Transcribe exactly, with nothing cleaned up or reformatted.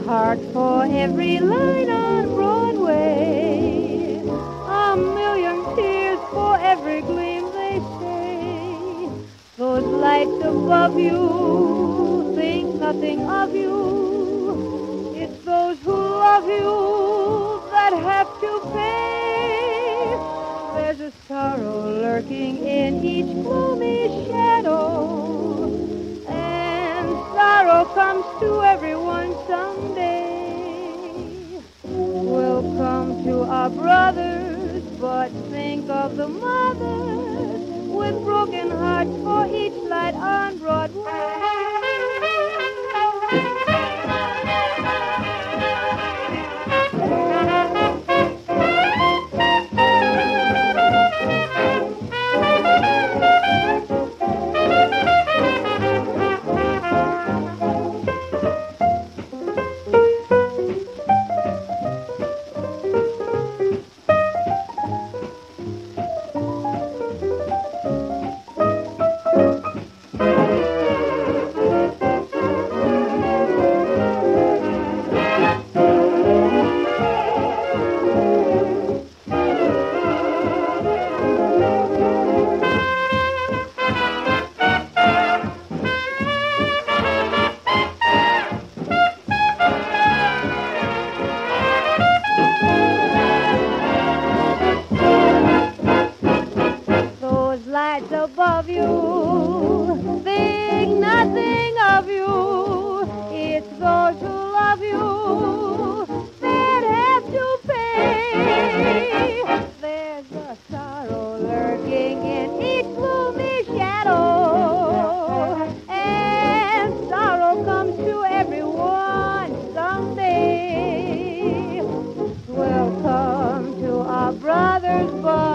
heart for every line on Broadway. A million tears for every gleam, they say. Those lights above you think nothing of you. It's those who love you that have to pay. There's a sorrow lurking in each gloomy shadow, and sorrow comes to everyone someday. We'll come to our brothers, but think of the mothers with broken hearts for each light on Broadway. Lights above you think nothing of you. It's those who love you that have to pay. There's a sorrow lurking in each gloomy shadow, and sorrow comes to everyone someday. We'll come to our brothers, but